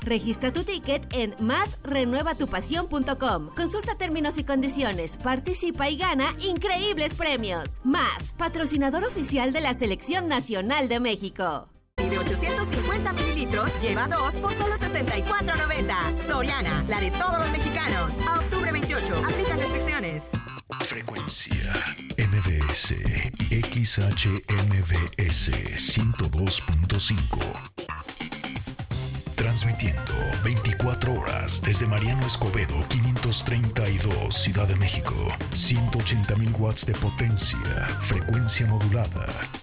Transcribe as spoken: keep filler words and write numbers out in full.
Registra tu ticket en más renueva tu pasión punto com. Consulta términos y condiciones, participa y gana increíbles premios. Más, patrocinador oficial de la Selección Nacional de México. Y de ochocientos cincuenta mililitros, lleva dos por solo sesenta y cuatro noventa. Soriana, la de todos los mexicanos. A octubre veintiocho, aplican restricciones. Frecuencia M B S, X H M B S ciento dos punto cinco. Transmitiendo veinticuatro horas desde Mariano Escobedo quinientos treinta y dos, Ciudad de México. ciento ochenta mil watts de potencia, frecuencia modulada.